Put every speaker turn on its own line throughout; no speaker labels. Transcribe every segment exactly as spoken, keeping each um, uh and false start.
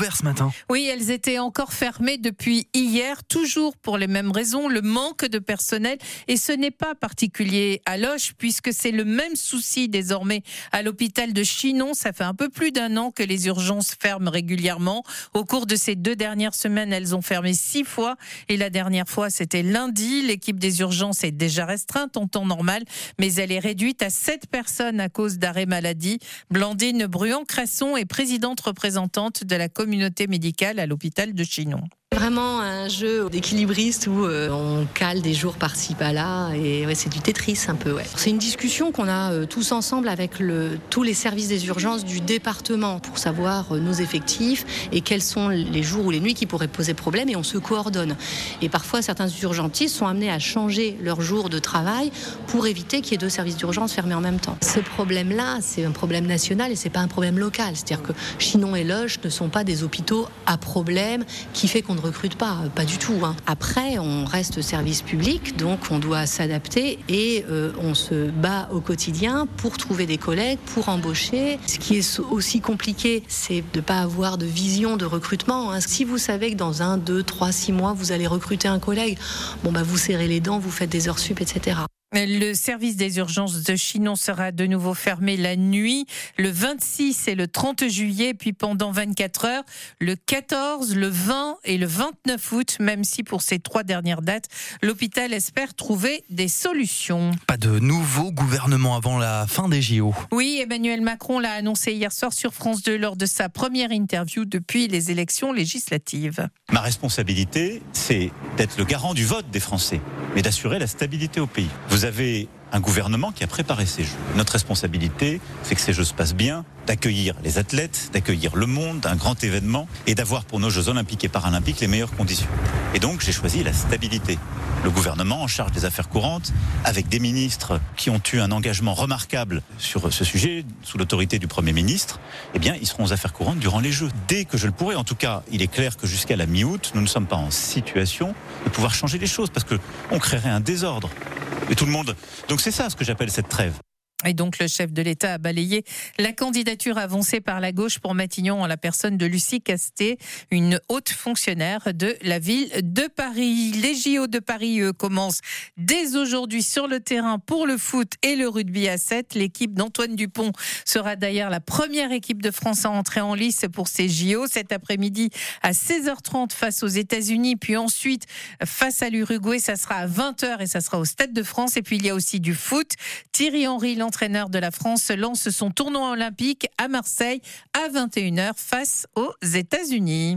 rouvert ce matin.
Oui, elles étaient encore fermées depuis hier, toujours pour les mêmes raisons, le manque de personnel. Et ce n'est pas particulier à Loches, puisque c'est le même souci désormais à l'hôpital de Chinon. Ça fait un peu plus d'un an que les urgences ferment régulièrement. Au cours de ces deux dernières semaines, elles ont fermé six fois. Et la dernière fois, c'était lundi. L'équipe des urgences est déjà restreinte en temps normal, mais elle est réduite à sept personnes à cause d'arrêt maladie. Blandine Bruand-Cresson est présidente représentante de la communauté médicale à l'hôpital de Chinon.
Vraiment un jeu d'équilibriste où euh, on cale des jours par-ci par-là et ouais, c'est du Tetris un peu. Ouais. C'est une discussion qu'on a euh, tous ensemble avec le, tous les services des urgences du département pour savoir euh, nos effectifs et quels sont les jours ou les nuits qui pourraient poser problème et on se coordonne. Et parfois certains urgentistes sont amenés à changer leur jour de travail pour éviter qu'il y ait deux services d'urgence fermés en même temps. Ce problème-là, c'est un problème national et c'est pas un problème local. C'est-à-dire que Chinon et Loches ne sont pas des hôpitaux à problème qui fait qu'on ne recrute pas, pas du tout. Hein. Après, on reste service public, donc on doit s'adapter et euh, on se bat au quotidien pour trouver des collègues, pour embaucher. Ce qui est aussi compliqué, c'est de ne pas avoir de vision de recrutement. Hein. Si vous savez que dans un, deux, trois, six mois, vous allez recruter un collègue, bon bah vous serrez les dents, vous faites des heures sup, et cetera.
Le service des urgences de Chinon sera de nouveau fermé la nuit, le vingt-six et le trente juillet, puis pendant vingt-quatre heures, le quatorze, le vingt et le vingt-neuf août, même si pour ces trois dernières dates, l'hôpital espère trouver des solutions.
Pas de nouveau gouvernement avant la fin des J O.
Oui, Emmanuel Macron l'a annoncé hier soir sur France deux lors de sa première interview depuis les élections législatives.
Ma responsabilité, c'est d'être le garant du vote des Français, mais d'assurer la stabilité au pays. Vous avez un gouvernement qui a préparé ces Jeux. Notre responsabilité, c'est que ces Jeux se passent bien, d'accueillir les athlètes, d'accueillir le monde, un grand événement, et d'avoir pour nos Jeux olympiques et paralympiques les meilleures conditions. Et donc, j'ai choisi la stabilité. Le gouvernement en charge des affaires courantes, avec des ministres qui ont eu un engagement remarquable sur ce sujet, sous l'autorité du Premier ministre, eh bien, ils seront aux affaires courantes durant les Jeux. Dès que je le pourrai, en tout cas, il est clair que jusqu'à la mi-août, nous ne sommes pas en situation de pouvoir changer les choses, parce qu'on créerait un désordre. Et tout le monde. Donc c'est ça ce que j'appelle cette trêve.
Et donc le chef de l'État a balayé la candidature avancée par la gauche pour Matignon en la personne de Lucie Castet, une haute fonctionnaire de la ville de Paris. Les J O de Paris eux, commencent dès aujourd'hui sur le terrain pour le foot et le rugby à sept. L'équipe d'Antoine Dupont sera d'ailleurs la première équipe de France à entrer en lice pour ces J O cet après-midi à seize heures trente face aux États-Unis, puis ensuite face à l'Uruguay, ça sera à vingt heures et ça sera au Stade de France. Et puis il y a aussi du foot. Thierry Henry, l'entraîneur de la France, lance son tournoi olympique à Marseille à vingt et une heures face aux États-Unis.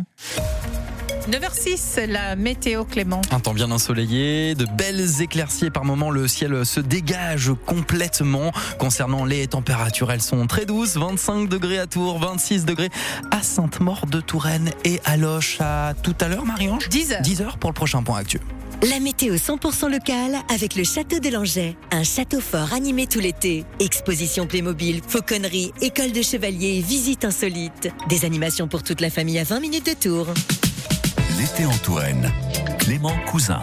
neuf heures six, la météo, Clément.
Un temps bien ensoleillé, de belles éclaircies. Par moments, le ciel se dégage complètement. Concernant les températures, elles sont très douces. vingt-cinq degrés à Tours, vingt-six degrés à Sainte-Maure-de-Touraine et à Loches. À tout à l'heure, Marie-Ange.
dix heures.
dix heures pour le prochain point actu.
La météo cent pour cent locale avec le Château de Langeais. Un château fort animé tout l'été. Exposition Playmobil, fauconnerie, école de chevaliers et visites insolites. Des animations pour toute la famille à vingt minutes de Tours.
L'été en Touraine, Clément Cousin.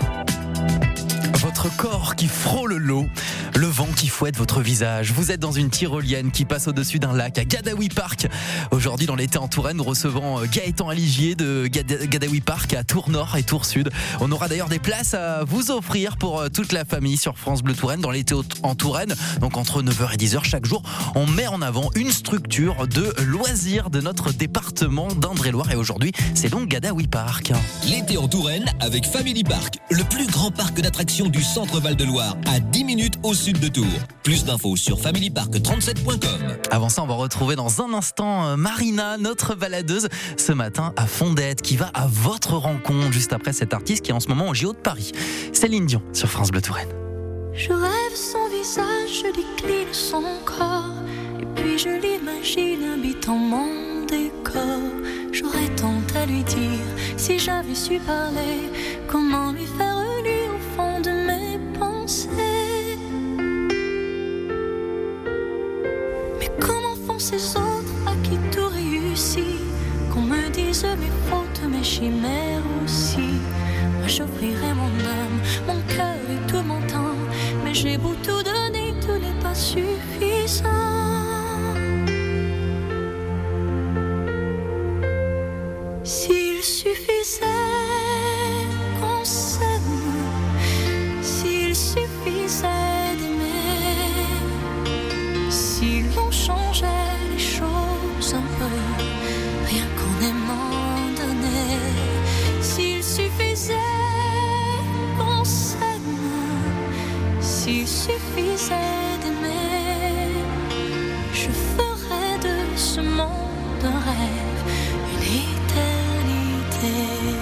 Votre corps qui frôle l'eau, le vent qui fouette votre visage. Vous êtes dans une tyrolienne qui passe au-dessus d'un lac à Gadawi Park. Aujourd'hui, dans l'été en Touraine, nous recevons Gaëtan Aligier de Gadawi Park à Tours Nord et Tours Sud. On aura d'ailleurs des places à vous offrir pour toute la famille sur France Bleu Touraine dans l'été en Touraine. Donc entre neuf heures et dix heures chaque jour, on met en avant une structure de loisirs de notre département d'Indre-et-Loire. Et aujourd'hui, c'est donc Gadawi Park.
L'été en Touraine avec Family Park, le plus grand parc d'attractions du centre Val-de-Loire, à dix minutes au sud de Tours. Plus d'infos sur family park trente-sept point com.
Avant ça, on va retrouver dans un instant Marina, notre baladeuse, ce matin à Fondette, qui va à votre rencontre juste après cet artiste qui est en ce moment au J O de Paris. Céline Dion sur France Bleu Touraine.
Je rêve son visage, je décline son corps, et puis je l'imagine habitant mon décor. J'aurais tant à lui dire si j'avais su parler, comment lui faire lire au fond de mes pensées. Mais comment font ces autres à qui tout réussit, qu'on me dise mes fautes, mes chimères aussi. Moi j'offrirai mon âme, mon cœur et tout mon temps, mais j'ai beau tout donner, tout n'est pas suffisant. S'il suffisait qu'on s'aime, s'il suffisait d'aimer, si l'on changeait les choses un peu, rien qu'en aimant donner, s'il suffisait qu'on s'aime, s'il suffisait d'aimer, je ferais de ce monde un rêve, une éternité.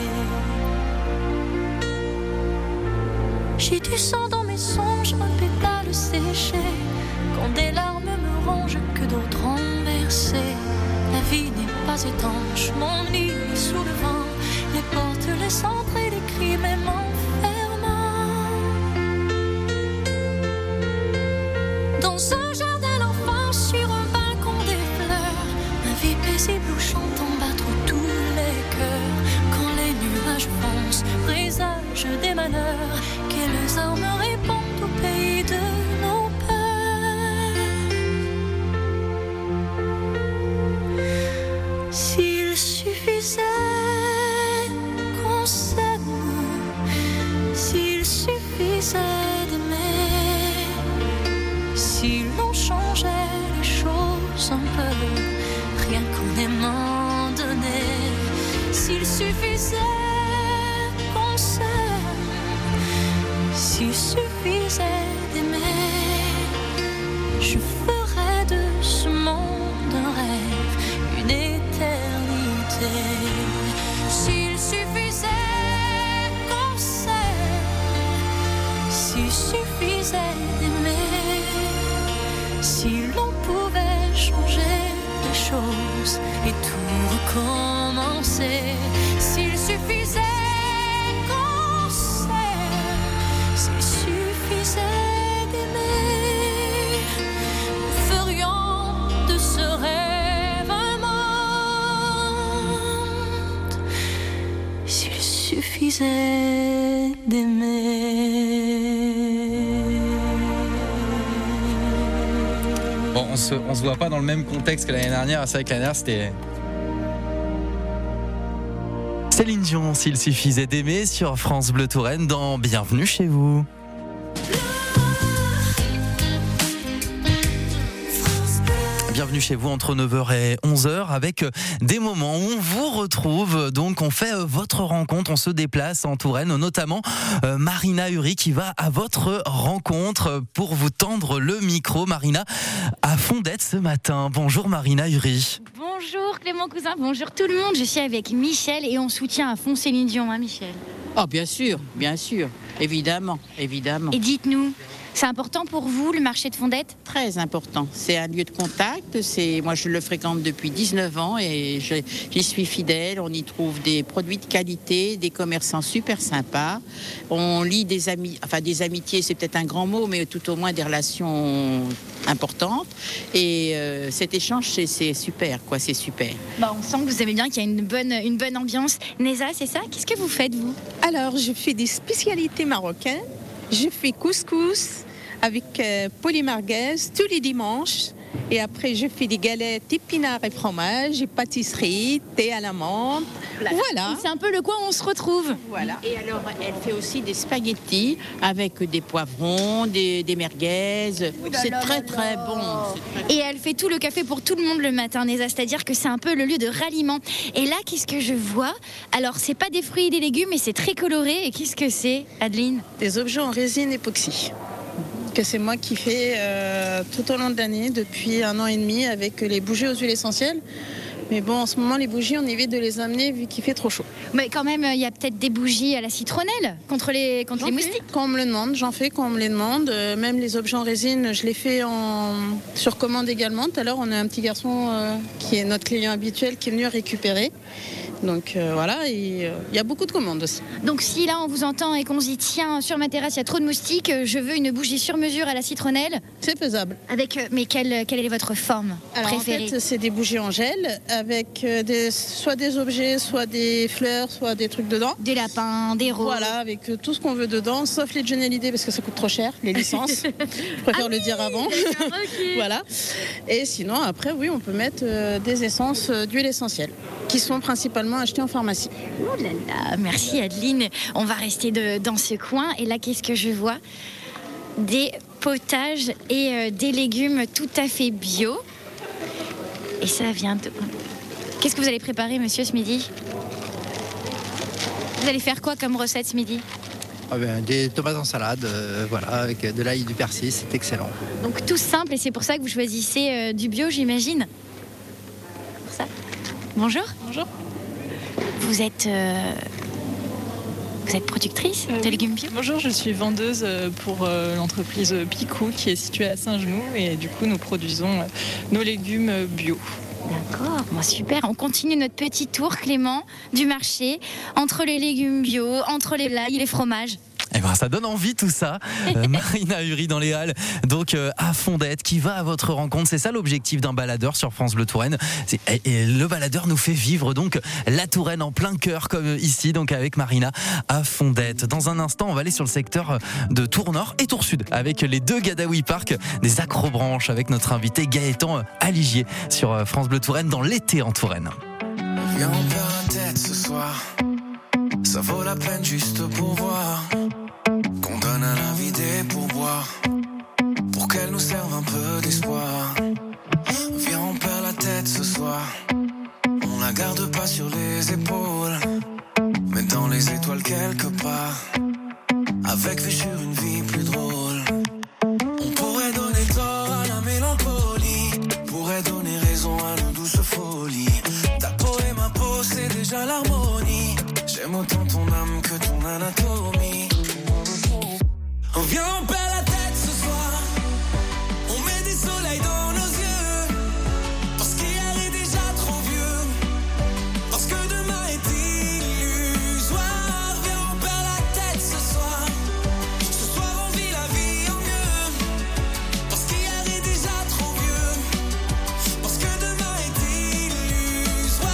J'ai du sang dans mes songes, un pétale séché, quand des larmes me rongent que d'autres ont versé. La vie n'est pas étanche, mon lit est sous le vent, les portes, les centres et les cris même enfermant. Dans un jardin d'enfance, sur un balcon des fleurs, ma vie paisible où j'entends battre tous les cœurs. Quand les nuages foncent, présage des malheurs, quelles armes répondent au pays de nos peurs. S'il suffisait qu'on s'aime, s'il suffisait d'aimer, si l'on changeait les choses un peu, rien qu'en aimant donner, s'il suffisait qu'on s'aime, s'il suffisait d'aimer, je ferais de ce monde un rêve, une éternité. S'il suffisait qu'on s'aime, s'il suffisait d'aimer, si l'on pouvait changer les choses et tout recommencer, s'il suffisait qu'on s'aime, s'il suffisait d'aimer, nous ferions de ce rêve un monde, s'il suffisait d'aimer.
Bon, on se, on se voit pas dans le même contexte que l'année dernière. C'est vrai que l'année dernière, c'était Céline Dion, s'il suffisait d'aimer, sur France Bleu Touraine, dans Bienvenue chez vous. Bienvenue chez vous entre neuf heures et onze heures avec des moments où on vous retrouve. Donc on fait votre rencontre, on se déplace en Touraine, notamment euh, Marina Uri qui va à votre rencontre pour vous tendre le micro. Marina à Fondette ce matin. Bonjour Marina Uri.
Bonjour Clément Cousin, bonjour tout le monde. Je suis avec Michel et on soutient à fond Céline Dion, hein Michel?
Oh bien sûr, bien sûr, évidemment, évidemment.
Et dites-nous, c'est important pour vous le marché de Fondette?
Très important, c'est un lieu de contact, c'est, moi je le fréquente depuis dix-neuf ans et je, j'y suis fidèle, on y trouve des produits de qualité, des commerçants super sympas, on lie des amis, enfin des amitiés c'est peut-être un grand mot, mais tout au moins des relations importantes et euh, cet échange c'est, c'est super, quoi, c'est super.
Bah, on sent que vous aimez bien, qu'il y a une bonne, une bonne ambiance. Neza, c'est ça? Qu'est-ce que vous faites vous?
Alors je fais des spécialités marocaines. Je fais couscous avec euh, poulet merguez tous les dimanches. Et après, je fais des galettes épinards et fromage, et pâtisserie, thé à la menthe. Voilà.
C'est un peu le coin où on se retrouve.
Voilà.
Et alors, elle fait aussi des spaghettis avec des poivrons, des, des merguez. C'est très, très bon. C'est très...
Et elle fait tout le café pour tout le monde le matin, Neza. C'est-à-dire que c'est un peu le lieu de ralliement. Et là, qu'est-ce que je vois? Alors, c'est pas des fruits et des légumes, mais c'est très coloré. Et qu'est-ce que c'est, Adeline?
Des objets en résine époxy. Que c'est moi qui fais euh, tout au long de l'année, depuis un an et demi, avec les bougies aux huiles essentielles. Mais bon, en ce moment, les bougies, on évite de les amener vu qu'il fait trop chaud.
Mais quand même, il y a peut-être des bougies à la citronnelle contre les, contre les moustiques.
Quand on me le demande, j'en fais quand on me les demande. Euh, même les objets en résine, je les fais en... sur commande également. Tout à l'heure, on a un petit garçon euh, qui est notre client habituel qui est venu récupérer. Donc euh, voilà, il euh, y a beaucoup de commandes aussi.
Donc si là on vous entend et qu'on se dit tiens, sur ma terrasse il y a trop de moustiques, je veux une bougie sur mesure à la citronnelle.
C'est faisable.
Avec, euh, mais quelle, quelle est votre forme
Alors,
préférée?
En fait, c'est des bougies en gel avec euh, des, soit des objets, soit des fleurs, soit des trucs dedans.
Des lapins, des roses.
Voilà, avec euh, tout ce qu'on veut dedans, sauf les Johnny Hallyday parce que ça coûte trop cher, les licences. Je préfère ah le oui, dire avant.
Okay.
Voilà. Et sinon, après, oui, on peut mettre euh, des essences euh, d'huile essentielle qui sont principalement également acheter en pharmacie.
Oh là là, merci Adeline. On va rester de, dans ce coin. Et là, qu'est-ce que je vois ? Des potages et euh, des légumes tout à fait bio. Et ça vient de... Qu'est-ce que vous allez préparer, monsieur, ce midi ? Vous allez faire quoi comme recette ce midi ?
Ah ben, des tomates en salade, euh, voilà, avec de l'ail et du persil, c'est excellent.
Donc tout simple, et c'est pour ça que vous choisissez euh, du bio, j'imagine. Pour ça. Bonjour.
Bonjour.
Vous êtes, euh, vous êtes productrice
euh,
de légumes bio ?
Bonjour, je suis vendeuse pour euh, l'entreprise Picou qui est située à Saint-Genoux et du coup nous produisons euh, nos légumes bio.
D'accord, bon, super. On continue notre petit tour, Clément, du marché, entre les légumes bio, entre les l'ail et les fromages.
Eh ben, ça donne envie tout ça. Euh, Marina Uri dans les Halles, donc euh, à Fondette, qui va à votre rencontre. C'est ça l'objectif d'un baladeur sur France Bleu Touraine. C'est, et, et le baladeur nous fait vivre donc la Touraine en plein cœur, comme ici, donc avec Marina à Fondette. Dans un instant, on va aller sur le secteur de Tours Nord et Tours Sud avec les deux Gadawi Park, des accrobranches, avec notre invité Gaëtan Aligier sur France Bleu Touraine dans l'été en Touraine.
Viens, on perd la tête ce soir. Ça vaut la peine juste pour voir. Qu'on donne à la vie des pourboires pour qu'elle nous serve un peu d'espoir. Viens, on perd la tête ce soir. On la garde pas sur les épaules, mais dans les étoiles quelque part, avec vue sur une vie plus drôle. On pourrait donner tort à la mélancolie, pourrait donner raison à nos douces folies. Ta peau et ma peau, c'est déjà l'harmonie. J'aime autant ton âme que ton anatomie. On vient, on perd la tête ce soir. On met des soleils dans nos yeux. Parce qu'hier est déjà trop vieux. Parce que demain est illusoire. Viens, on perd la tête ce soir. Ce soir on vit la vie en mieux. Parce qu'hier est déjà trop vieux. Parce que demain est illusoire.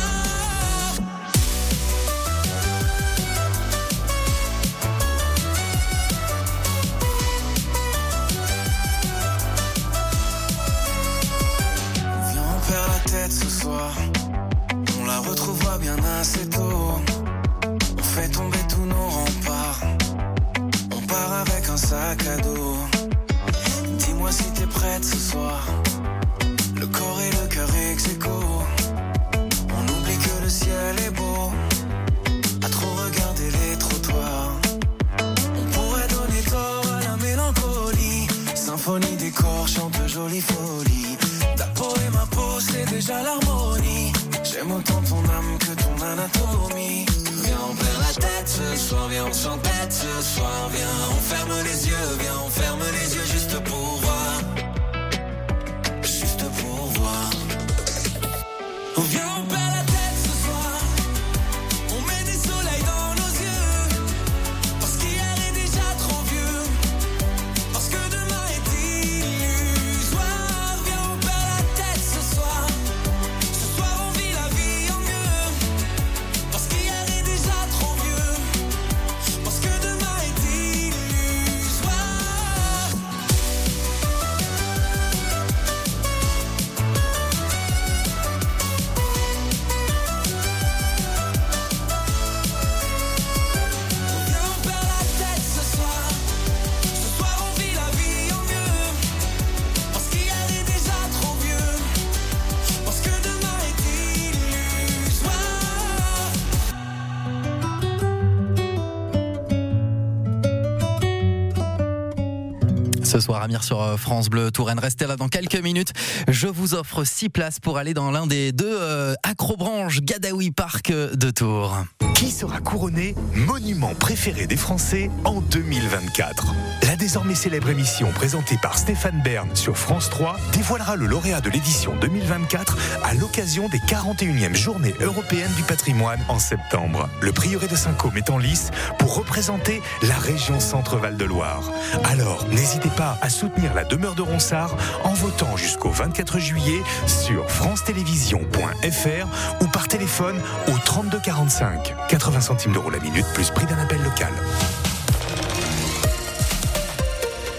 Ce soir, on la retrouvera bien assez tôt. On fait tomber tous nos remparts. On part avec un sac à dos. Dis-moi si t'es prête ce soir. Le corps et le cœur ex aequo. On oublie que le ciel est beau. À trop regarder les trottoirs. On pourrait donner tort à la mélancolie. Symphonie des corps chante jolie folie. Ta peau et ma peau, c'est déjà l'harmonie. J'aime autant ton âme que ton anatomie. Viens, on perd la tête ce soir. Viens, on s'entête ce soir. Viens, on ferme les yeux. Viens, on ferme les yeux juste pour voir. Juste pour voir. Viens, on perd la tête ce soir. On met des soleils dans nos yeux. Parce qu'hier est déjà trop vieux. Parce que demain est illusoire. Viens, on perd la tête ce soir. Ce soir on vit la vie en mieux. Parce qu'hier est déjà trop vieux. Parce que demain est illusoire. Viens, on perd la tête ce soir. Ce soir on vit la vie en mieux. Parce qu'hier est déjà trop vieux. Parce que demain est illusoire.
Ce soir, Amir sur France Bleu Touraine. Restez là dans quelques minutes. Je vous offre six places pour aller dans l'un des deux euh, accrobranches Gadawi Park de Tours.
Qui sera couronné monument préféré des Français en deux mille vingt-quatre ? La désormais célèbre émission présentée par Stéphane Bern sur France trois dévoilera le lauréat de l'édition deux mille vingt-quatre à l'occasion des quarante et unième Journées européennes du patrimoine en septembre. Le prieuré de Saint-Côme est en lice pour représenter la région Centre-Val de Loire. Alors, n'hésitez pas à soutenir la demeure de Ronsard en votant jusqu'au vingt-quatre juillet sur france télévisions point f r ou par téléphone au trente-deux quarante-cinq. quatre-vingts centimes d'euros la minute plus prix d'un appel local.
Samedi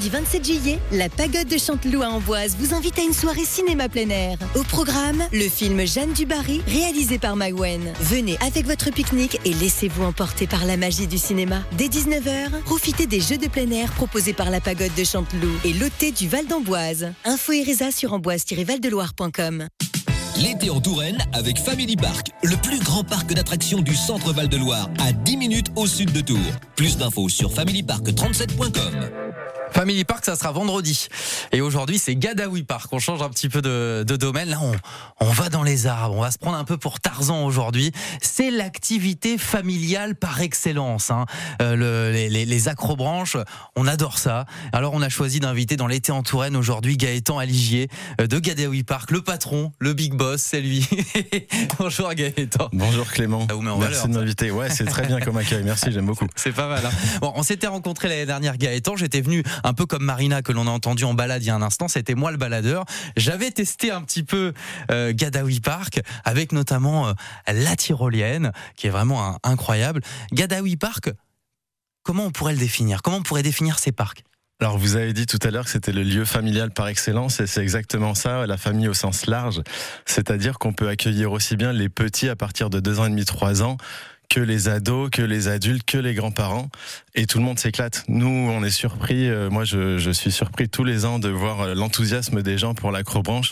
samedi vingt-sept juillet, la Pagode de Chanteloup à Amboise vous invite à une soirée cinéma plein air. Au programme, le film Jeanne du Barry, réalisé par Maïwen. Venez avec votre pique-nique et laissez-vous emporter par la magie du cinéma. Dès dix-neuf heures, profitez des jeux de plein air proposés par la Pagode de Chanteloup et l'Hôtel du Val d'Amboise. Info et résa sur amboise tiret val de loire point com.
L'été en Touraine avec Family Park, le plus grand parc d'attractions du centre Val-de-Loire, à dix minutes au sud de Tours. Plus d'infos sur family park trente-sept point com.
Family Park, ça sera vendredi. Et aujourd'hui, c'est Gadawi Park. On change un petit peu de, de domaine. Là, on, on va dans les arbres. On va se prendre un peu pour Tarzan aujourd'hui. C'est l'activité familiale par excellence. Hein. Euh, le, les, les, les acrobranches, on adore ça. Alors, on a choisi d'inviter dans l'été en Touraine aujourd'hui Gaëtan Aligier euh, de Gadawi Park, le patron, le big boss, c'est lui. Bonjour Gaëtan.
Bonjour Clément.
Ça vous met en
Merci
valeur,
de m'inviter. Ouais, c'est très bien comme accueil. Merci, j'aime beaucoup.
C'est pas mal. Hein. Bon, on s'était rencontrés l'année dernière, Gaëtan. J'étais venu un peu comme Marina que l'on a entendu en balade il y a un instant, c'était moi le baladeur. J'avais testé un petit peu euh, Gadawi Park avec notamment euh, la tyrolienne qui est vraiment un, incroyable. Gadawi Park, comment on pourrait le définir ? Comment on pourrait définir ces parcs ?
Alors vous avez dit tout à l'heure que c'était le lieu familial par excellence et c'est exactement ça, la famille au sens large. C'est-à-dire qu'on peut accueillir aussi bien les petits à partir de deux ans et demi, trois ans que les ados, que les adultes, que les grands-parents, et tout le monde s'éclate. Nous, on est surpris, euh, moi je, je suis surpris tous les ans de voir l'enthousiasme des gens pour l'acrobranche.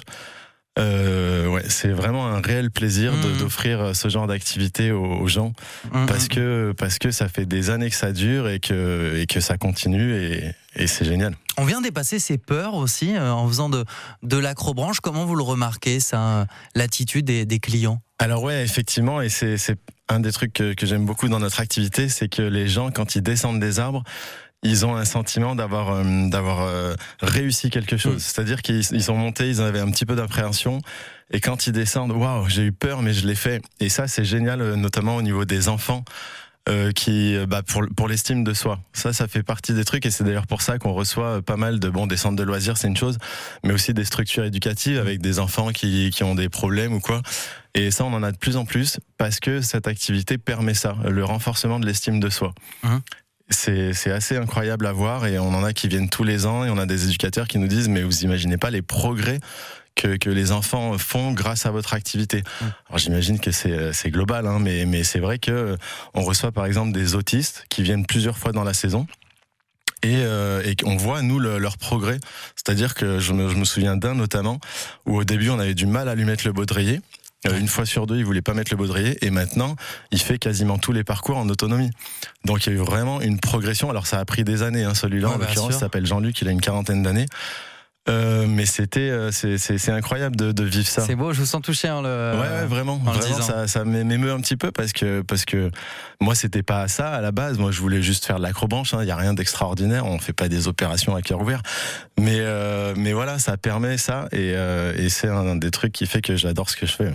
Euh, ouais, c'est vraiment un réel plaisir mmh. de, d'offrir ce genre d'activité aux, aux gens, mmh. parce que parce que ça fait des années que ça dure et que et que ça continue et, et c'est génial.
On vient dépasser ses peurs aussi euh, en faisant de de l'acrobranche. Comment vous le remarquez ça, l'attitude des, des clients ?
Alors ouais, effectivement, et c'est c'est un des trucs que, que j'aime beaucoup dans notre activité, c'est que les gens, quand ils descendent des arbres, ils ont un sentiment d'avoir euh, d'avoir euh, réussi quelque chose. Mmh. C'est-à-dire qu'ils ils sont montés, ils avaient un petit peu d'appréhension, et quand ils descendent, waouh, j'ai eu peur, mais je l'ai fait. Et ça, c'est génial, notamment au niveau des enfants. Euh, qui bah pour pour l'estime de soi, ça ça fait partie des trucs et c'est d'ailleurs pour ça qu'on reçoit pas mal de bon des centres de loisirs, c'est une chose, mais aussi des structures éducatives avec des enfants qui qui ont des problèmes ou quoi, et ça on en a de plus en plus parce que cette activité permet ça, le renforcement de l'estime de soi. Mmh. C'est, c'est assez incroyable à voir et on en a qui viennent tous les ans et on a des éducateurs qui nous disent mais vous imaginez pas les progrès que, que les enfants font grâce à votre activité. Alors j'imagine que c'est, c'est global, hein, mais, mais c'est vrai que on reçoit par exemple des autistes qui viennent plusieurs fois dans la saison. Et, euh, et on voit, nous, le, leur progrès. C'est-à-dire que je me, je me souviens d'un notamment, où au début, on avait du mal à lui mettre le baudrier. Euh, une fois sur deux, il voulait pas mettre le baudrier. Et maintenant, il fait quasiment tous les parcours en autonomie. Donc, il y a eu vraiment une progression. Alors, ça a pris des années, hein, celui-là. Ouais, en l'occurrence, il s'appelle Jean-Luc, il a une quarantaine d'années. Euh, mais c'était, c'est, c'est, c'est incroyable de, de vivre ça.
C'est beau, je vous sens touché. Hein, le...
Ouais, ouais, vraiment, vraiment ça, ça m'émeut un petit peu parce que, parce que moi, c'était pas ça à la base. Moi, je voulais juste faire de l'acrobranche. Il hein, y a rien d'extraordinaire. On fait pas des opérations à cœur ouvert. Mais, euh, mais voilà, ça permet ça et, euh, et c'est un des trucs qui fait que j'adore ce que je fais.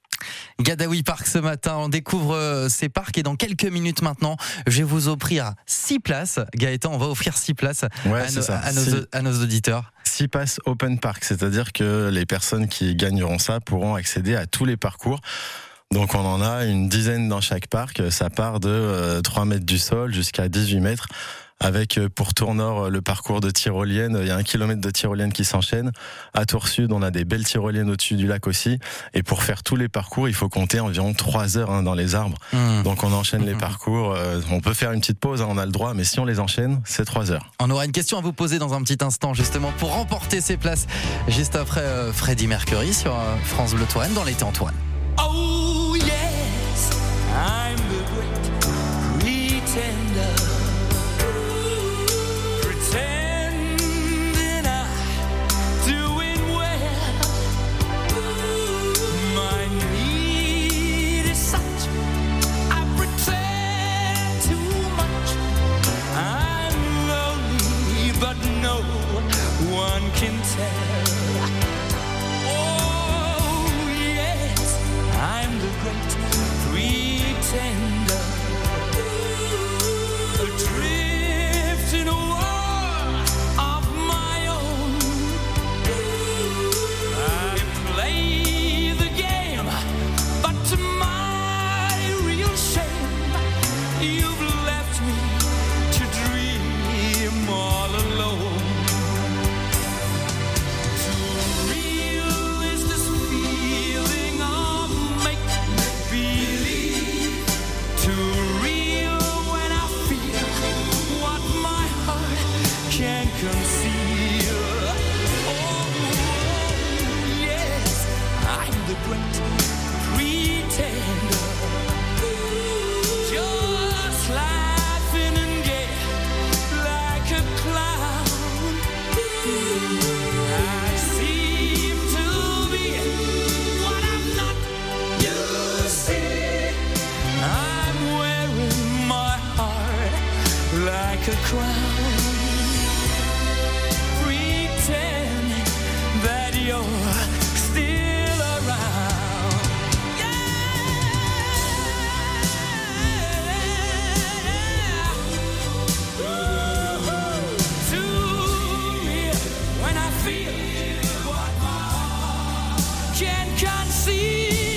Gadawi Park ce matin, on découvre ces parcs et dans quelques minutes maintenant, je vais vous offrir six places. Gaëtan, on va offrir six places
ouais,
à, nos, à,
six,
nos, à nos auditeurs.
six passes Open Park, c'est-à-dire que les personnes qui gagneront ça pourront accéder à tous les parcours. Donc on en a une dizaine dans chaque parc, ça part de euh, trois mètres du sol jusqu'à dix-huit mètres. Avec pour Tours Nord le parcours de tyrolienne, il y a un kilomètre de tyrolienne qui s'enchaîne. À Tours Sud, on a des belles tyroliennes au-dessus du lac aussi. Et pour faire tous les parcours, il faut compter environ trois heures hein, dans les arbres. Mmh. Donc on enchaîne mmh. les parcours. Euh, on peut faire une petite pause, hein, on a le droit, mais si on les enchaîne, c'est trois heures.
On aura une question à vous poser dans un petit instant, justement, pour remporter ces places. Juste après euh, Freddie Mercury sur euh, France Bleu Touraine dans l'été en Touraine.
Oh yes, I'm the great pretender. One can tell. Oh yes,
like a crown. Pretend that you're still around. Yeah. To me, when I feel what my heart can conceive.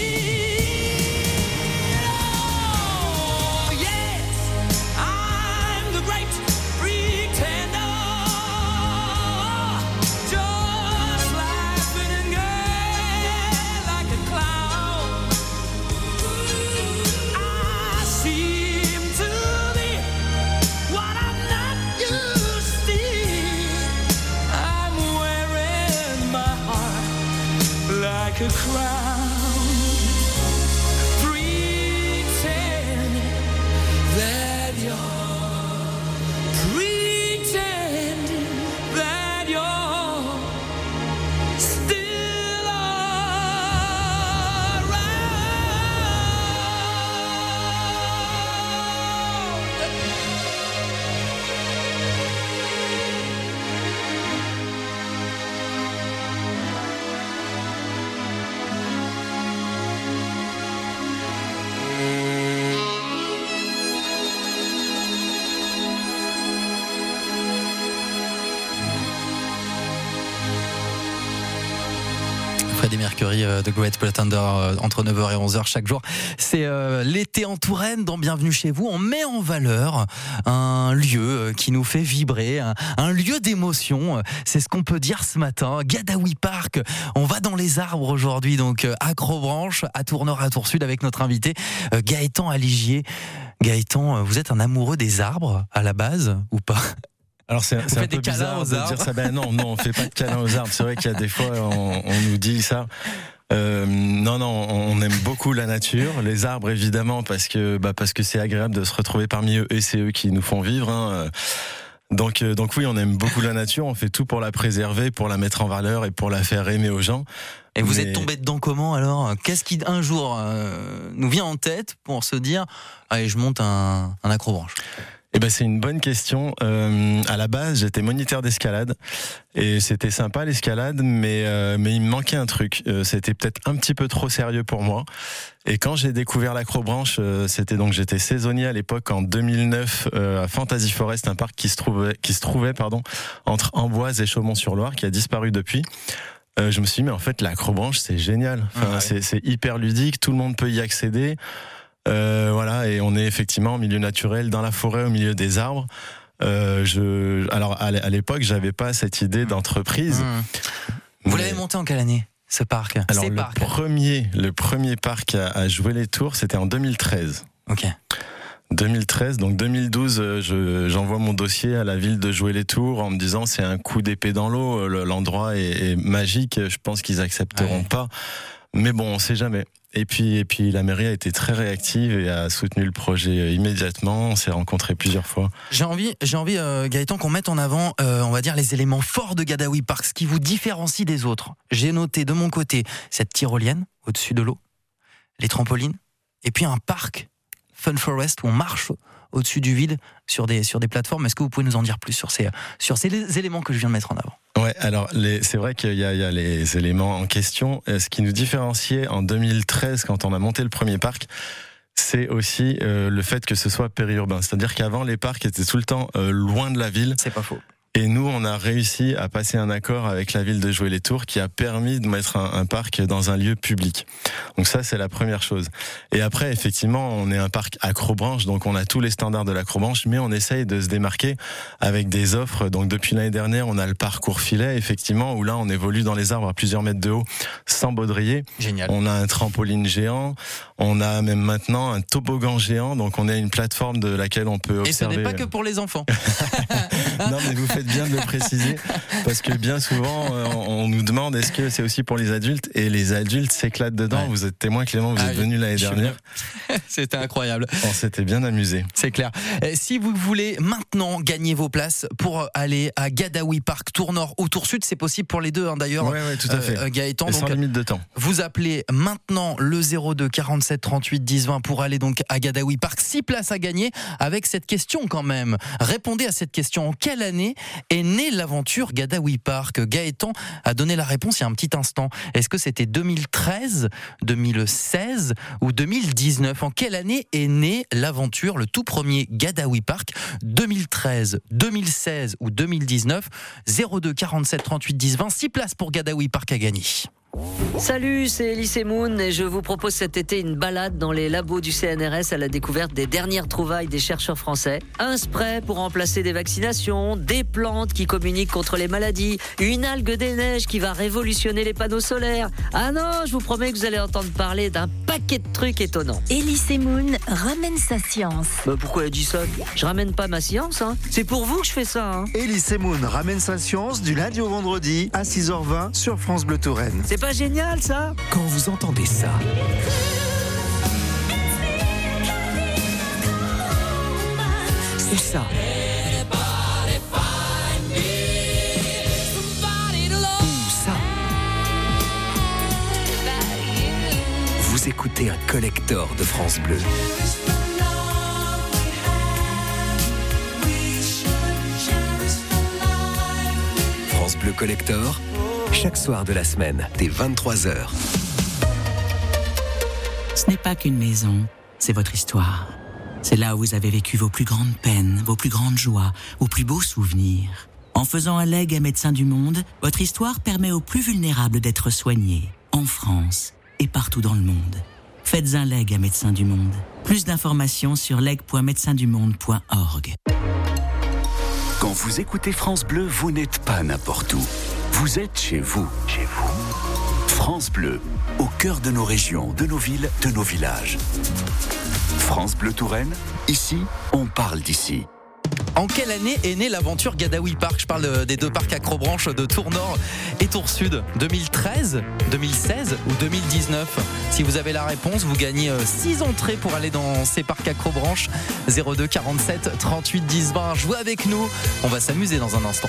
Like a crown, pretend that you're, pretend that you're still around.
Freddie Mercury, euh, The Great Pretender, euh, entre neuf heures et onze heures chaque jour. C'est euh, l'été en Touraine, dans Bienvenue chez vous. On met en valeur un lieu euh, qui nous fait vibrer, un, un lieu d'émotion. C'est ce qu'on peut dire ce matin. Gadawi Park. On va dans les arbres aujourd'hui, donc euh, à Crobranche, à Tours-Nord, à Tours-Sud, avec notre invité euh, Gaëtan Aligier. Gaëtan, euh, vous êtes un amoureux des arbres à la base ou pas ?
Alors c'est, c'est un peu bizarre de dire ça. Ben non, non, on fait pas de câlins aux arbres. C'est vrai qu'il y a des fois on, on nous dit ça. Euh, non, non, on aime beaucoup la nature, les arbres évidemment parce que bah parce que c'est agréable de se retrouver parmi eux et c'est eux qui nous font vivre. Hein. Donc euh, donc oui, on aime beaucoup la nature. On fait tout pour la préserver, pour la mettre en valeur et pour la faire aimer aux gens.
Et vous Mais... êtes tombé dedans comment alors ? Qu'est-ce qui un jour euh, nous vient en tête pour se dire allez, je monte un, un accrobranche ?
Eh ben c'est une bonne question. Euh, à la base, j'étais moniteur d'escalade et c'était sympa l'escalade, mais euh, mais il me manquait un truc. Euh, c'était peut-être un petit peu trop sérieux pour moi. Et quand j'ai découvert l'accrobranche, euh, c'était donc j'étais saisonnier à l'époque en deux mille neuf euh, à Fantasy Forest, un parc qui se trouvait qui se trouvait pardon entre Amboise et Chaumont-sur-Loire, qui a disparu depuis. Euh, je me suis dit mais en fait l'accrobranche c'est génial. Enfin ouais. c'est c'est hyper ludique, tout le monde peut y accéder. Euh, voilà, et on est effectivement en milieu naturel, dans la forêt, au milieu des arbres. Euh, je, alors à l'époque, j'avais pas cette idée d'entreprise.
Mmh. Vous mais... l'avez monté en quelle année, ce parc ?
Alors
Ces
le
parcs.
premier, le premier parc à, à jouer les tours, c'était en deux mille treize.
Ok.
deux mille treize, donc deux mille douze, je, j'envoie mon dossier à la ville de jouer les tours en me disant c'est un coup d'épée dans l'eau, l'endroit est, est magique, je pense qu'ils accepteront ouais. pas. Mais bon, on sait jamais. Et puis, et puis, la mairie a été très réactive et a soutenu le projet immédiatement. On s'est rencontrés plusieurs fois.
J'ai envie, j'ai envie, euh, Gaëtan, qu'on mette en avant, euh, on va dire, les éléments forts de Gadawi Park, ce qui vous différencie des autres. J'ai noté de mon côté cette tyrolienne au-dessus de l'eau, les trampolines, et puis un parc Fun Forest où on marche au-dessus du vide sur des sur des plateformes. Est-ce que vous pouvez nous en dire plus sur ces sur ces éléments que je viens de mettre en avant ?
Ouais, alors les, c'est vrai qu'il y a, il y a les éléments en question. Ce qui nous différenciait en deux mille treize, quand on a monté le premier parc, c'est aussi euh, le fait que ce soit périurbain. C'est-à-dire qu'avant, les parcs étaient tout le temps euh, loin de la ville.
C'est pas faux.
Et nous, on a réussi à passer un accord avec la ville de Jouer les Tours qui a permis de mettre un, un parc dans un lieu public. Donc ça, c'est la première chose. Et après, effectivement, on est un parc accrobranche, donc on a tous les standards de l'accrobranche, mais on essaye de se démarquer avec des offres. Donc depuis l'année dernière, on a le parcours filet, effectivement, où là, on évolue dans les arbres à plusieurs mètres de haut, sans baudrier.
Génial.
On a un trampoline géant, on a même maintenant un toboggan géant, donc on a une plateforme de laquelle on peut observer.
Et ce n'est pas que pour les enfants.
Non, mais vous faites bien de le préciser, parce que bien souvent on nous demande est-ce que c'est aussi pour les adultes, et les adultes s'éclatent dedans. Ouais. Vous êtes témoin, Clément, vous ah, êtes venu l'année dernière.
C'était incroyable.
On s'était bien amusé.
C'est clair. Si vous voulez maintenant gagner vos places pour aller à Gadawi Park, Tours Nord ou Tours Sud, c'est possible pour les deux hein, d'ailleurs.
Oui, ouais, tout à fait.
Euh, Gaëtan,
et sans
donc,
limite de temps.
Vous appelez maintenant le zéro deux quarante-cinq quarante-sept trente-huit dix vingt pour aller donc à Gadawi Park. Six places à gagner avec cette question quand même. Répondez à cette question. En quelle année est née l'aventure Gadawi Park? Gaëtan a donné la réponse il y a un petit instant. Est-ce que c'était deux mille treize, deux mille seize ou deux mille dix-neuf? En quelle année est née l'aventure, le tout premier Gadawi Park? deux mille treize, deux mille seize ou deux mille dix-neuf? zéro deux quarante-sept trente-huit dix vingt. Six places pour Gadawi Park à gagner.
Salut, c'est Elise Moon et je vous propose cet été une balade dans les labos du C N R S à la découverte des dernières trouvailles des chercheurs français. Un spray pour remplacer des vaccinations, des plantes qui communiquent contre les maladies, une algue des neiges qui va révolutionner les panneaux solaires. Ah non, je vous promets que vous allez entendre parler d'un paquet de trucs étonnants.
Elise Moon ramène sa science.
Bah pourquoi elle dit ça? Je ramène pas ma science, hein. C'est pour vous que je fais ça, hein.
Elise Moon ramène sa science du lundi au vendredi à six heures vingt sur France Bleu Touraine.
C'est pas génial ça?
Quand vous entendez ça, ou ça, ou ça, vous écoutez un collector de France Bleu. France Bleu Collector, chaque soir de la semaine, dès vingt-trois heures.
Ce n'est pas qu'une maison, c'est votre histoire. C'est là où vous avez vécu vos plus grandes peines, vos plus grandes joies, vos plus beaux souvenirs. En faisant un legs à Médecins du Monde, votre histoire permet aux plus vulnérables d'être soignés, en France et partout dans le monde. Faites un legs à Médecins du Monde. Plus d'informations sur leg point médecins du monde point org.
Quand vous écoutez France Bleu, vous n'êtes pas n'importe où. Vous êtes chez vous. Chez vous. France Bleu, au cœur de nos régions, de nos villes, de nos villages. France Bleu Touraine, ici, on parle d'ici.
En quelle année est née l'aventure Gadawi Park? Je parle des deux parcs Acrobranche de Tours Nord et Tours Sud. deux mille treize, deux mille seize ou deux mille dix-neuf? Si vous avez la réponse, vous gagnez six entrées pour aller dans ces parcs Acrobranche. zéro deux quarante-sept trente-huit dix vingt. Jouez avec nous, on va s'amuser dans un instant.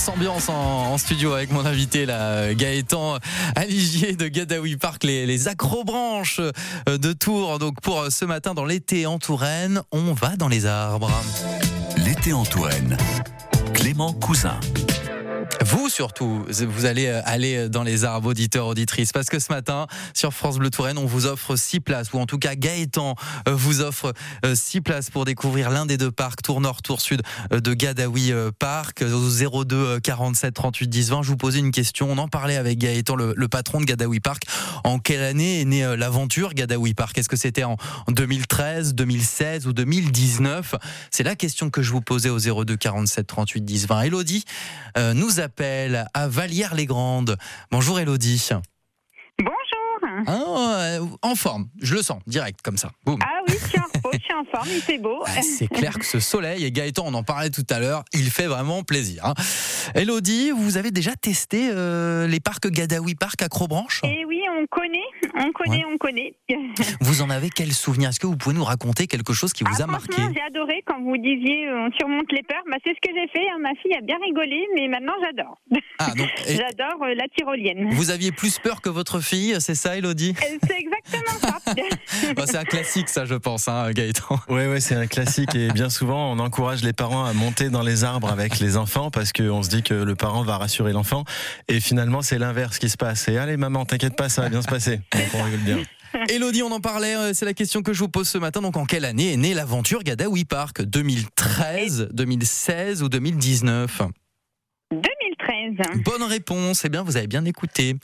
Grosse ambiance en, en studio avec mon invité là, Gaëtan Aligier de Gadawi Park, les, les acrobranches de Tours. Donc pour ce matin dans l'été en Touraine, on va dans les arbres.
L'été en Touraine, Clément Cousin.
Vous surtout, vous allez aller dans les arbres, auditeurs, auditrices, parce que ce matin, sur France Bleu Touraine, on vous offre six places, ou en tout cas Gaëtan vous offre six places pour découvrir l'un des deux parcs, Tour Nord, Tour Sud de Gadawi Park, au zéro deux quarante-sept trente-huit dix vingt. Je vous posais une question, on en parlait avec Gaëtan, le, le patron de Gadawi Park. En quelle année est née l'aventure Gadawi Park? Est-ce que c'était en deux mille treize, deux mille seize ou deux mille dix-neuf? C'est la question que je vous posais au zéro deux quarante-sept trente-huit dix vingt. Elodie euh, nous appelle à Vallières-les-Grandes. Bonjour Elodie.
Bonjour.
Ah, euh, en forme, je le sens, direct comme ça. Boum.
Ah oui, je suis en repos, je suis en forme, il fait beau.
Ah, c'est clair que ce soleil, et Gaëtan, on en parlait tout à l'heure, il fait vraiment plaisir. Hein. Elodie, vous avez déjà testé euh, les parcs Gadawi Park Acrobranche?
Eh oui, on connaît, on connaît, ouais. on connaît.
Vous en avez quel souvenir? Est-ce que vous pouvez nous raconter quelque chose qui vous
ah,
a marqué?
J'ai adoré quand vous disiez euh, on surmonte les peurs. Bah, c'est ce que j'ai fait, hein. Ma fille a bien rigolé, mais maintenant j'adore.
Ah, donc, et...
J'adore euh, la tyrolienne.
Vous aviez plus peur que votre fille, c'est ça Elodie?
C'est exactement ça.
Bon, c'est un classique ça je pense, hein, Gaëtan.
Oui, ouais, c'est un classique et bien souvent on encourage les parents à monter dans les arbres avec les enfants parce qu'on se dit que le parent va rassurer l'enfant et finalement c'est l'inverse qui se passe. Et allez maman, t'inquiète pas, ça va bien se passer. Donc on rigole bien.
Elodie, on en parlait, c'est la question que je vous pose ce matin. Donc en quelle année est née l'aventure Gadawi Park? deux mille treize, deux mille seize ou deux mille dix-neuf?
deux mille treize.
Bonne réponse, eh bien vous avez bien écouté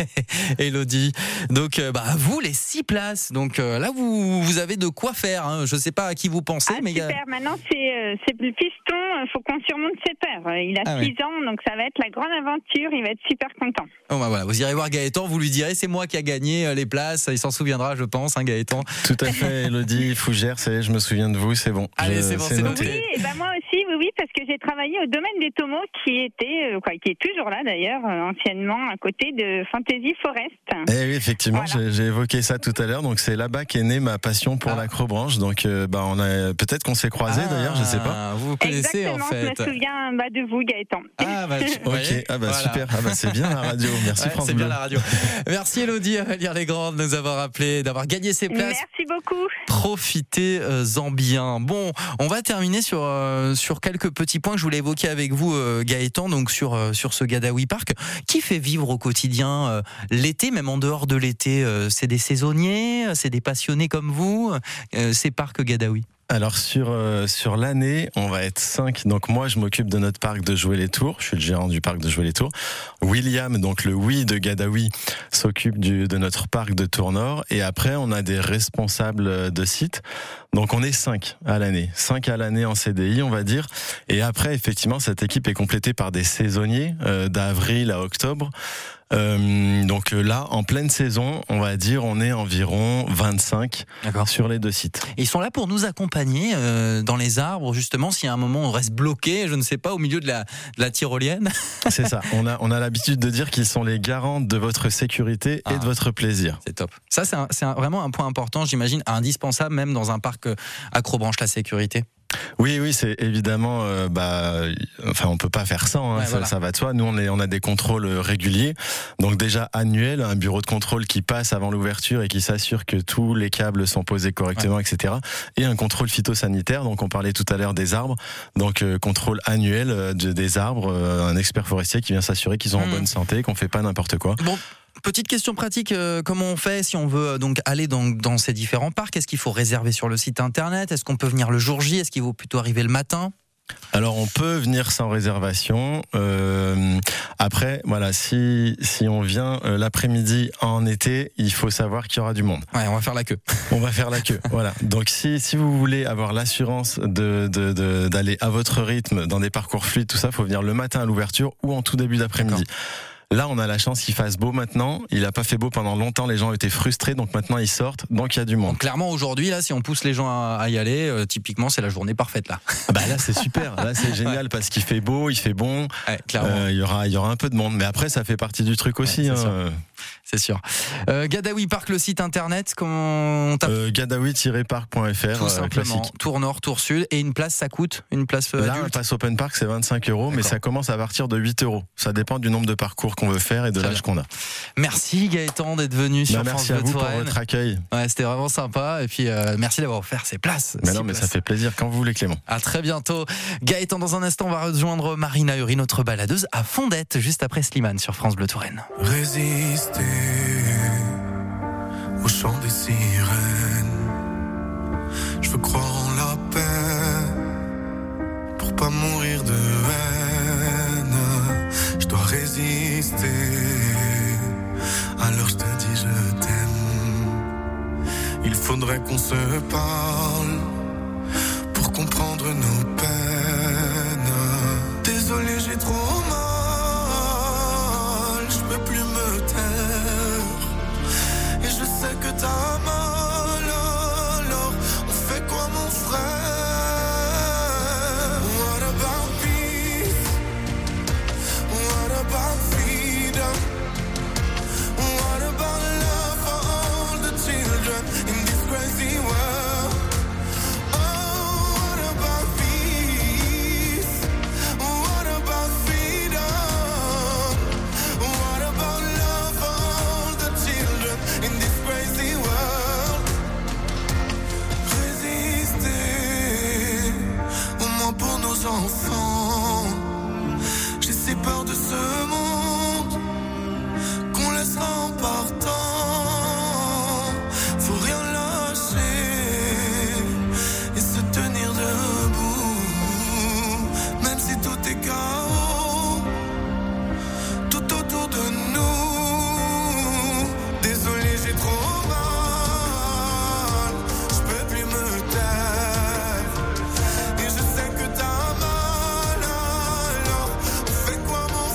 Elodie. Donc euh, bah vous les six places. Donc euh, là vous vous avez de quoi faire, hein. Je sais pas à qui vous pensez
ah,
mais
super,
a...
maintenant c'est euh, c'est le piston, il faut qu'on surmonte ses peurs. Il a ah, six ouais. ans donc ça va être la grande aventure, il va être super content.
Oh bah voilà, vous irez voir Gaëtan, vous lui direz c'est moi qui a gagné les places, il s'en souviendra je pense, hein, Gaëtan.
Tout à fait Elodie, Fougère, c'est je me souviens de vous, c'est bon.
Allez, c'est bon, c'est noté.
Oui, et ben moi aussi, oui oui, parce que j'ai travaillé au domaine des Tomos qui était euh, quoi, qui est toujours là d'ailleurs, euh, anciennement à côté de Fantasy Forest.
Eh oui, effectivement, voilà. j'ai, j'ai évoqué ça tout à l'heure. Donc c'est là-bas qu'est née ma passion pour ah. l'acrobranche. Donc euh, bah on a peut-être qu'on s'est croisés ah, d'ailleurs, je sais pas.
Vous vous connaissez
exactement,
en fait.
Je me souviens bah, de vous, Gaëtan.
Ah bah tu...
ok, ah bah voilà. Super. Ah bah c'est bien la radio. Merci
ouais,
France
c'est
Bleu.
bien la radio. Merci Elodie à Vallières-les-Grandes de nous avoir appelé, d'avoir gagné ses places.
Merci beaucoup.
Profitez-en bien. Bon, on va terminer sur euh, sur quelques petits points que je voulais évoquer avec vous, euh, Gaëtan. Donc sur euh, sur ce Gadawi Park, qui fait vivre au quotidien euh, l'été, même en dehors de l'été, euh, c'est des saisonniers, c'est des passionnés comme vous, euh, ces parcs Gadawi.
Alors sur euh, sur l'année, on va être cinq. Donc moi, je m'occupe de notre parc de Jouer-les-Tours. Je suis le gérant du parc de Jouer-les-Tours. William, donc le oui de Gadawi, s'occupe du de notre parc de Tour Nord. Et après, on a des responsables de site. Donc on est cinq à l'année, cinq à l'année en C D I, on va dire. Et après, effectivement, cette équipe est complétée par des saisonniers euh, d'avril à octobre. Euh, donc là, en pleine saison, on va dire, on est environ vingt-cinq D'accord. sur les deux sites.
Et ils sont là pour nous accompagner euh, dans les arbres, justement, s'il y a un moment où on reste bloqué, je ne sais pas, au milieu de la, de la tyrolienne.
C'est ça, on a, on a l'habitude de dire qu'ils sont les garants de votre sécurité ah, et de votre plaisir.
C'est top. Ça, c'est, un, c'est un, vraiment un point important, j'imagine, indispensable même dans un parc Acrobranche, la sécurité.
Oui, oui, c'est évidemment, euh, bah, enfin, on peut pas faire sans, hein, ouais, ça, voilà. ça va de soi. Nous, on est, on a des contrôles réguliers, donc déjà annuels, un bureau de contrôle qui passe avant l'ouverture et qui s'assure que tous les câbles sont posés correctement, ouais. et cetera. Et un contrôle phytosanitaire. Donc, on parlait tout à l'heure des arbres, donc euh, contrôle annuel euh, de, des arbres, euh, un expert forestier qui vient s'assurer qu'ils sont mmh. en bonne santé, qu'on fait pas n'importe quoi.
Bon. Petite question pratique, euh, comment on fait si on veut donc aller dans, dans ces différents parcs? Est-ce qu'il faut réserver sur le site internet? Est-ce qu'on peut venir le jour J? Est-ce qu'il vaut plutôt arriver le matin?
Alors on peut venir sans réservation. Euh, après, voilà, si si on vient euh, l'après-midi en été, il faut savoir qu'il y aura du monde.
Ouais, on va faire la queue.
On va faire la queue. Voilà. Donc si si vous voulez avoir l'assurance de, de, de d'aller à votre rythme dans des parcours fluides, tout ça, faut venir le matin à l'ouverture ou en tout début d'après-midi. D'accord. Là, on a la chance qu'il fasse beau maintenant. Il n'a pas fait beau pendant longtemps. Les gens étaient frustrés, donc maintenant ils sortent. Donc il y a du monde.
Donc, clairement, aujourd'hui, là, si on pousse les gens à, à y aller, euh, typiquement, c'est la journée parfaite là.
Bah là, c'est super. Là, c'est génial ouais. parce qu'il fait beau, il fait bon.
Ouais, clairement.
Euh, il y aura, il y aura un peu de monde. Mais après, ça fait partie du truc aussi. Ouais,
hein. c'est sûr. Euh, Gadawi Park, le site internet, comment on tape
euh, Gadawi tiret park point f r.
Tout simplement.
Classique.
Tour nord, tour sud. Et une place, ça coûte une place
Là,
adulte.
un pass open park, c'est vingt-cinq euros, mais ça commence à partir de huit euros. Ça dépend du nombre de parcours qu'on veut faire et de
Très
l'âge
bien.
qu'on a.
Merci Gaëtan d'être venu sur
Bah,
France
merci à
Bleu
vous pour
Touraine.
votre accueil.
Ouais, c'était vraiment sympa. Et puis, euh, merci d'avoir offert ces places.
Mais
Six
non, mais
places.
ça fait plaisir quand vous voulez, Clément.
À très bientôt. Gaëtan, dans un instant, on va rejoindre Marina Uri, notre baladeuse à Fondette, juste après Slimane sur France Bleu Touraine.
Résister au chant des sirènes. Je veux croire en la paix pour pas mourir de haine. Je dois résister. Alors je te dis je t'aime. Il faudrait qu'on se parle pour comprendre nos peines. Désolé, j'ai trop mal, je peux plus me taire. Et je sais que t'as mal, alors on fait quoi mon frère? What about peace? What about freedom? What about love for all the children in this crazy world? Oh, what about peace? What about freedom? What about love for all the children in this crazy world? Résister, au moins pour nos enfants. J'ai si peur de ce monde qu'on laissera en partant. Faut rien lâcher et se tenir debout, même si tout est chaos tout autour de nous. Désolé, j'ai trop mal, je peux plus me taire. Et je sais que t'as mal, alors on fait quoi mon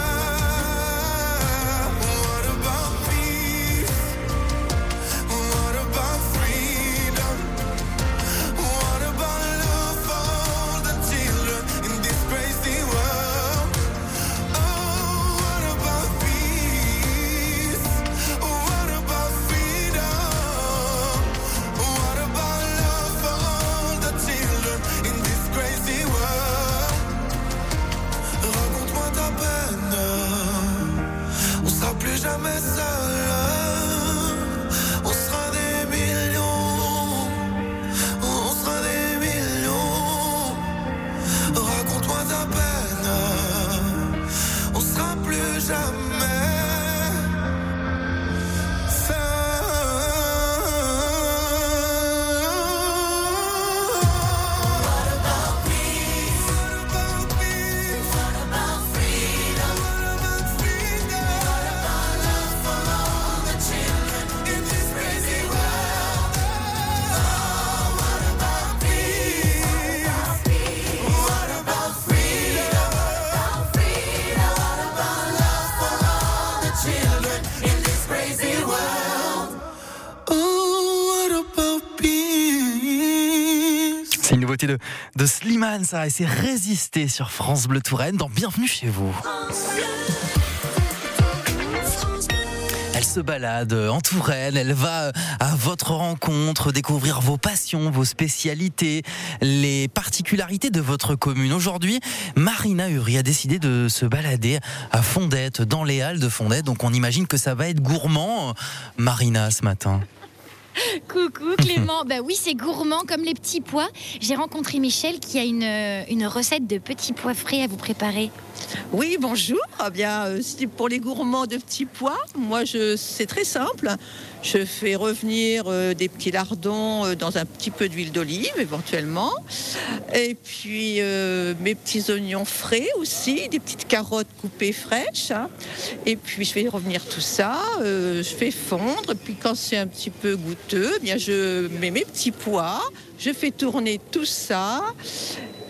frère? What about peace? What about freedom? What about love for all the children in this crazy world? Oh, what about peace? What about freedom? What about love for all the children in this crazy world? Raconte-moi ta peine, on sera plus jamais seul. On sera des millions, on sera des millions. Raconte-moi ta peine, on sera plus jamais
C'est une nouveauté de, de Slimane, ça, et c'est Résister sur France Bleu Touraine dans Bienvenue chez vous. Elle se balade en Touraine, elle va à votre rencontre, découvrir vos passions, vos spécialités, les particularités de votre commune. Aujourd'hui, Marina Uri a décidé de se balader à Fondette, dans les halles de Fondette, donc on imagine que ça va être gourmand, Marina, ce matin.
Coucou Clément, bah oui c'est gourmand comme les petits pois. J'ai rencontré Michel qui a une, une recette de petits pois frais à vous préparer.
Oui, bonjour. Eh bien, euh, c'est pour les gourmands de petits pois, moi, je, c'est très simple. Je fais revenir euh, des petits lardons euh, dans un petit peu d'huile d'olive, éventuellement. Et puis, euh, mes petits oignons frais aussi, des petites carottes coupées fraîches. Hein. Et puis, je fais revenir tout ça. Euh, je fais fondre. Et puis, quand c'est un petit peu goûteux, eh bien, je mets mes petits pois. Je fais tourner tout ça.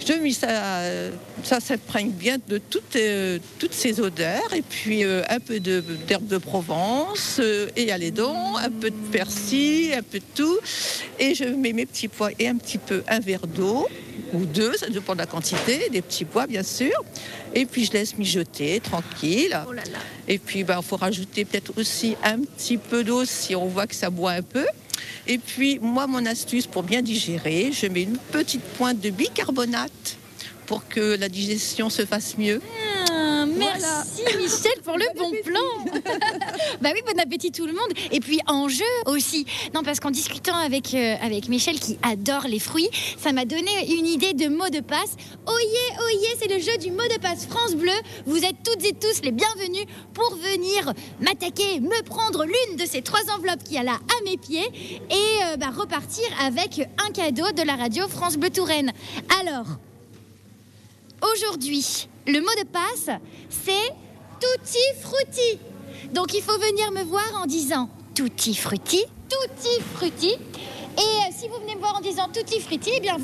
Je mets ça, ça s'imprègne bien de toutes, euh, toutes ces odeurs. Et puis euh, un peu de, d'herbe de Provence euh, et à l'édon, un peu de persil, un peu de tout. Et je mets mes petits pois et un petit peu un verre d'eau, ou deux, ça dépend de la quantité, des petits pois bien sûr. Et puis je laisse mijoter tranquille.
Oh là là.
Et puis il ben, faut rajouter peut-être aussi un petit peu d'eau si on voit que ça boit un peu. Et puis, moi, mon astuce pour bien digérer, je mets une petite pointe de bicarbonate pour que la digestion se fasse mieux.
Ah, merci voilà. Michel pour le bon plan. Bah oui, bon appétit tout le monde. Et puis en jeu aussi. Non, parce qu'en discutant avec, euh, avec Michel qui adore les fruits, ça m'a donné une idée de mot de passe. Oyez, oyez, c'est le jeu du mot de passe France Bleu. Vous êtes toutes et tous les bienvenus pour venir m'attaquer, me prendre l'une de ces trois enveloppes qu'il y a là à mes pieds et euh, bah, repartir avec un cadeau de la radio France Bleu Touraine. Alors, aujourd'hui, le mot de passe, c'est Tutti Frutti. Donc il faut venir me voir en disant Tutti Frutti, Tutti Frutti. Et euh, si vous venez me voir en disant Tutti Frutti, eh bien